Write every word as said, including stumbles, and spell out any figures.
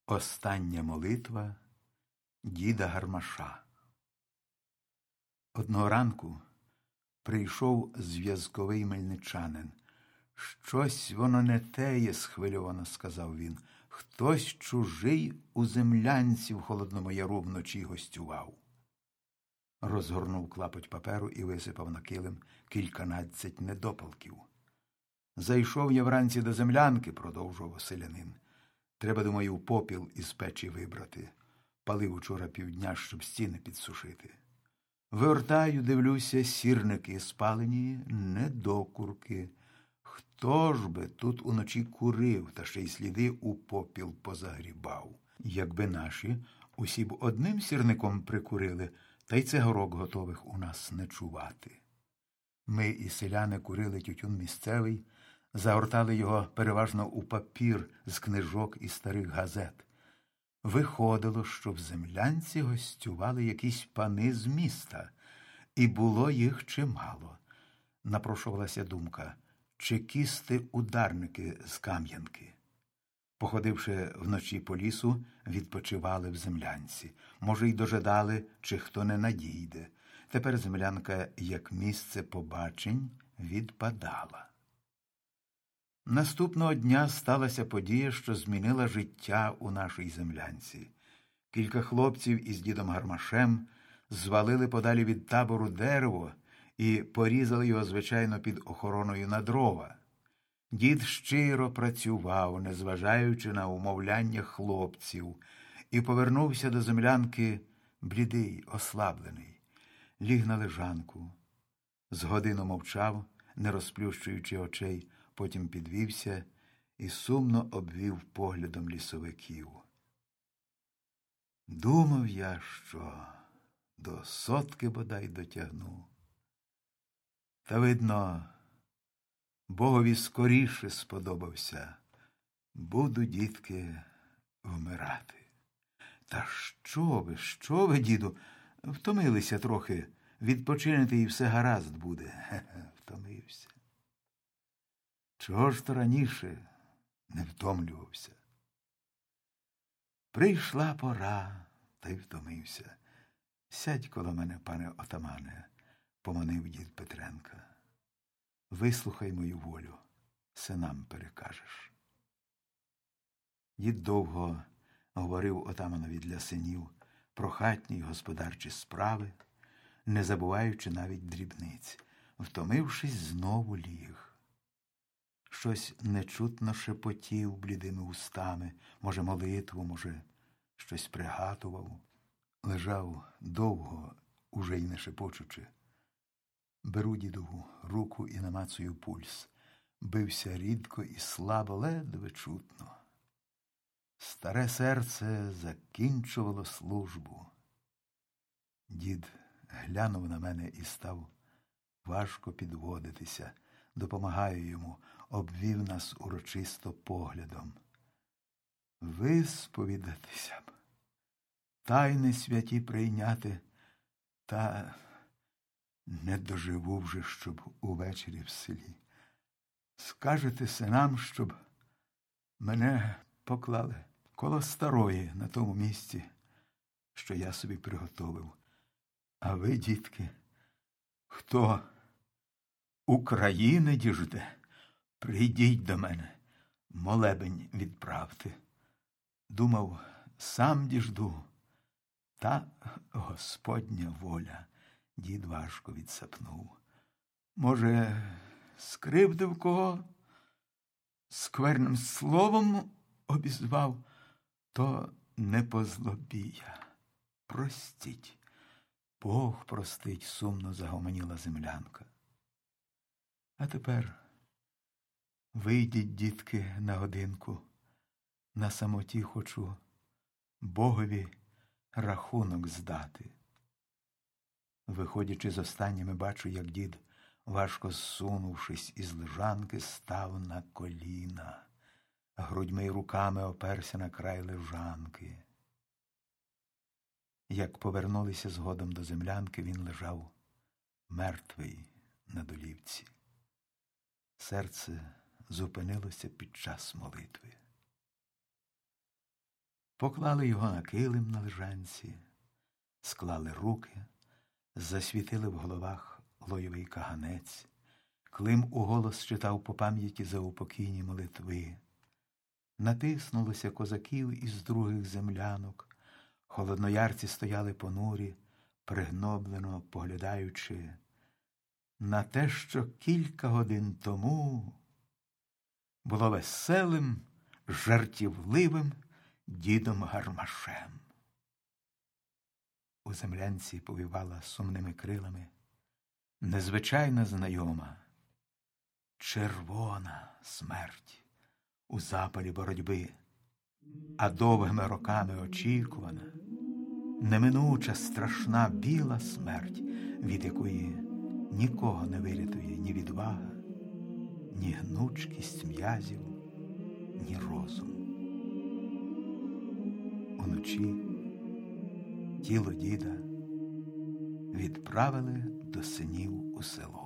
Остання молитва діда Гармаша. Одного ранку прийшов зв'язковий мельничанин. «Щось воно не теє», – схвильовано сказав він. «Хтось чужий у землянці в Холодному Яру вночі гостював». Розгорнув клапоть паперу і висипав на килим кільканадцять недопалків. «Зайшов я вранці до землянки», – продовжував селянин. «Треба, думаю, попіл із печі вибрати. Палив учора півдня, щоб стіни підсушити. Вивертаю, дивлюся, сірники спалені, недокурки. Хто ж би тут уночі курив, та ще й сліди у попіл позагрібав? Якби наші усі б одним сірником прикурили, та й цигарок готових у нас не чувати». Ми і селяни курили тютюн місцевий, загортали його переважно у папір з книжок і старих газет. Виходило, що в землянці гостювали якісь пани з міста, і було їх чимало. Напрошувалася думка – чекісти-ударники з Кам'янки. Походивши вночі по лісу, відпочивали в землянці. Може, й дожидали, чи хто не надійде. Тепер землянка, як місце побачень, відпадала. Наступного дня сталася подія, що змінила життя у нашій землянці. Кілька хлопців із дідом Гармашем звалили подалі від табору дерево і порізали його, звичайно, під охороною на дрова. Дід щиро працював, незважаючи на умовляння хлопців, і повернувся до землянки блідий, ослаблений. Ліг на лежанку. З годину мовчав, не розплющуючи очей, потім підвівся і сумно обвів поглядом лісовиків. Думав я, що до сотки бодай дотягну. Та, видно, Богові скоріше сподобався. Буду, дітки, вмирати. Та що ви, що ви, діду, втомилися трохи, відпочинете і все гаразд буде. Хе-хе, втомився. Чого ж то раніше не втомлювався? Прийшла пора, та й втомився. Сядь коло мене, пане отамане, поманив дід Петренка. Вислухай мою волю, синам перекажеш. Дід довго говорив отаманові для синів про хатні й господарчі справи, не забуваючи навіть дрібниць. Втомившись, знову ліг. Щось нечутно шепотів блідими устами, може, молитву, може, щось пригадував. Лежав довго, уже й не шепочучи. Беру дідову руку і намацую пульс. Бився рідко і слабо, ледве чутно. Старе серце закінчувало службу. Дід глянув на мене і став важко підводитися. Допомагаю йому, обвів нас урочисто поглядом. Висповідатися б, тайни святі прийняти, та не доживу вже, щоб увечері в селі. Скажете синам, щоб мене поклали коло старої на тому місці, що я собі приготовив. А ви, дітки, хто України діжде, прийдіть до мене, молебень відправте. Думав, сам діжду, та Господня воля. Дід важко відсапнув. Може, скривдив кого, скверним словом обізвав, то не по злобі я. Простіть. Бог простить, сумно загомоніла землянка. А тепер вийдіть, дітки, на годинку. На самоті хочу Богові рахунок здати. Виходячи з останніми, бачу, як дід, важко зсунувшись із лежанки, став на коліна, грудьми й руками оперся на край лежанки. Як повернулися згодом до землянки, він лежав мертвий на долівці. Серце зупинилося під час молитви. Поклали його на килим на лежанці, склали руки, засвітили в головах лойовий каганець. Клим уголос читав по пам'яті заупокійні молитви. Натиснулося козаків із других землянок. Холодноярці стояли понурі, пригноблено поглядаючи на те, що кілька годин тому було веселим, жартівливим дідом Гармашем. У землянці повівала сумними крилами незвичайна знайома, червона смерть у запалі боротьби, а довгими роками очікувана, неминуча страшна біла смерть, від якої нікого не вирятує ні відвага, ні гнучкість м'язів, ні розум. Уночі тіло діда відправили до синів у село.